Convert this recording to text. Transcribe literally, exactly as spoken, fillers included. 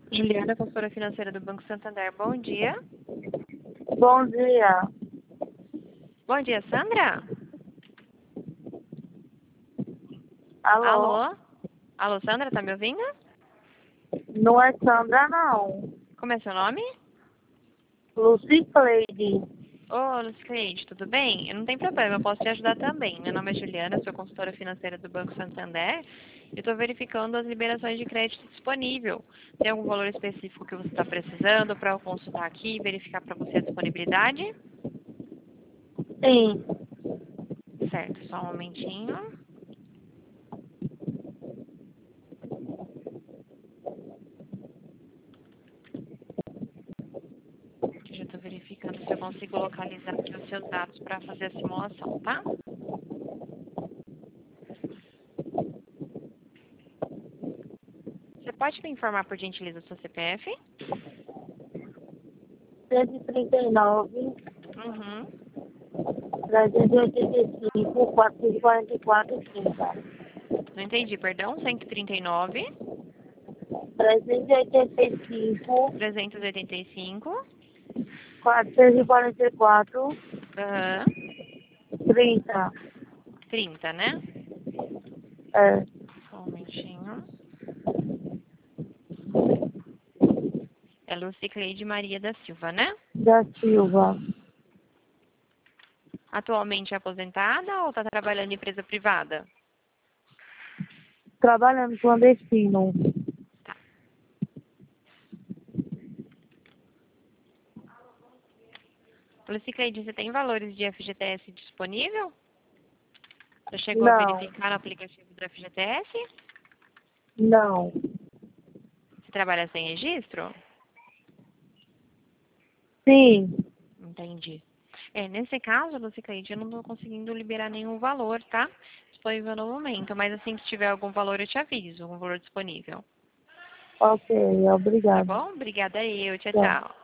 Juliana, consultora financeira do Banco Santander. Bom dia. Bom dia. Bom dia, Sandra? Alô? Alô? Alô, Sandra, tá me ouvindo? Não é Sandra, não. Como é seu nome? Lucicleide. Ô, Lucicleide, tudo bem? Eu não tem problema, eu posso te ajudar também. Meu nome é Juliana, sou consultora financeira do Banco Santander e estou verificando as liberações de crédito disponível. Tem algum valor específico que você está precisando para eu consultar aqui e verificar para você a disponibilidade? Sim. Certo, só um momentinho. Eu já estou verificando se eu consigo localizar aqui os seus dados para fazer a simulação, tá? Você pode me informar, por gentileza, o seu C P F? cento e trinta e nove, Uhum. trezentos e oitenta e cinco, quatrocentos e quarenta e quatro, trinta. Não entendi, perdão. cento e trinta e nove, trezentos e oitenta e cinco, trezentos e oitenta e cinco, quatrocentos e quarenta e quatro, aham, trinta. trinta, né? É, Só um momentinho. É Lucicleide Maria da Silva, né? da Silva. Atualmente é aposentada ou está trabalhando em empresa privada? Trabalhando clandestino. Tá. Lucicleide, você tem valores de F G T S disponível? Já chegou a Não, verificar no aplicativo do F G T S? não. Você trabalha sem registro? Sim. Entendi. É, nesse caso, Lucicleide, eu não estou conseguindo liberar nenhum valor, tá? Disponível no momento, mas assim que tiver algum valor eu te aviso, um valor disponível. Ok, Tá obrigado. bom? Obrigada eu. Tchau, Tchau. tchau.